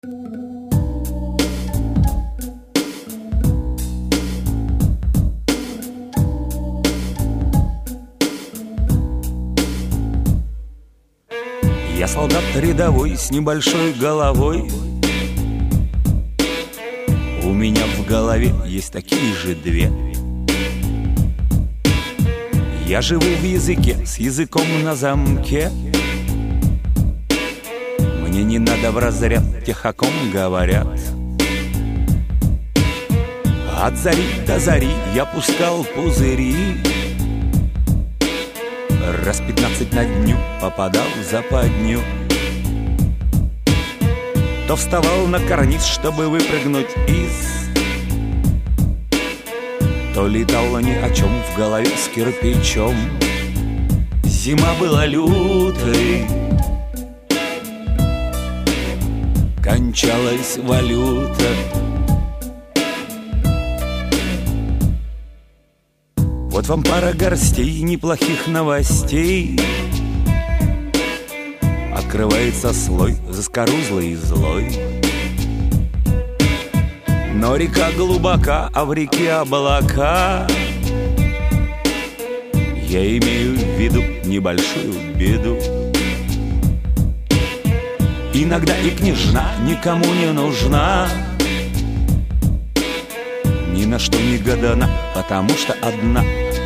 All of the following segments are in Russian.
Я солдат рядовой с небольшой головой. У меня в голове есть такие же две. Я живу в языке с языком на замке. Мне не надо в разряд тех, о ком говорят. От зари до зари я пускал пузыри. Раз 15 на дню попадал в западню. То вставал на карниз, чтобы выпрыгнуть из, то летал ни о чем в голове с кирпичом. Зима была лютой, кончалась валюта. Вот вам пара горстей неплохих новостей. Открывается слой заскорузлый и злой. Но река глубока, а в реке облака. Я имею в виду небольшую беду. Иногда и княжна никому не нужна, ни на что не гадана, потому что одна.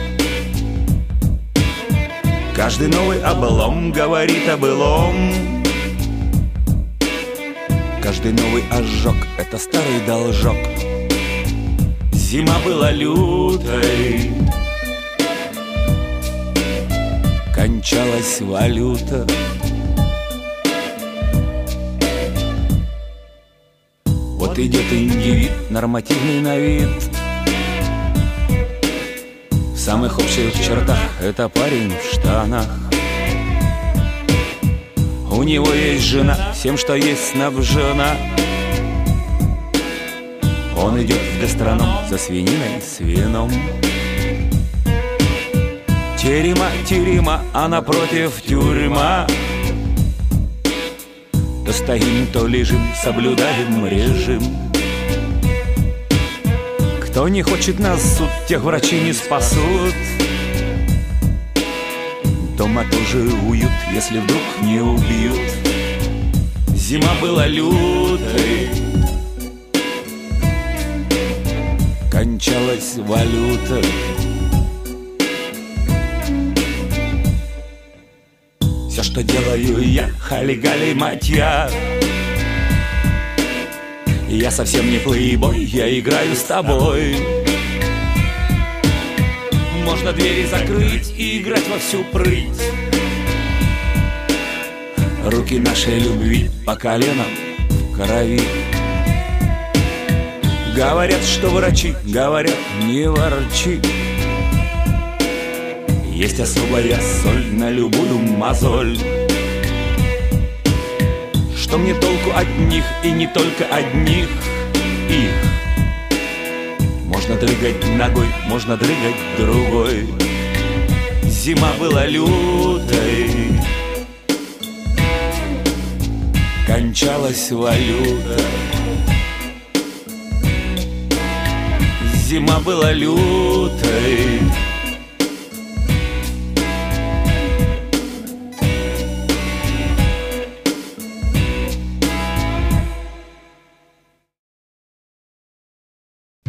Каждый новый облом говорит о былом. Каждый новый ожог — это старый должок. Зима была лютой, кончалась валюта. Вот идет индивид, нормативный на вид. В самых общих чертах это парень в штанах. У него есть жена, всем, что есть, снабжена. Он идет в гастроном за свининой с вином. Терема, терема, а напротив тюрьма. То стоим, то лежим, соблюдаем режим. Кто не хочет нас в суд, тех врачи не спасут. Дома тоже уют, если вдруг не убьют. Зима была лютой, кончалась валюта. Все, что делаю я, хали-гали, мать я. Я совсем не плейбой, я играю с тобой. Можно двери закрыть и играть во всю прыть. Руки нашей любви по коленам в крови. Говорят, что врачи, говорят, не ворчи. Есть особая соль на любую мозоль. Что мне толку от них и не только одних их? Можно дрыгать ногой, можно дрыгать другой. Зима была лютой, кончалась валюта. Зима была лютой,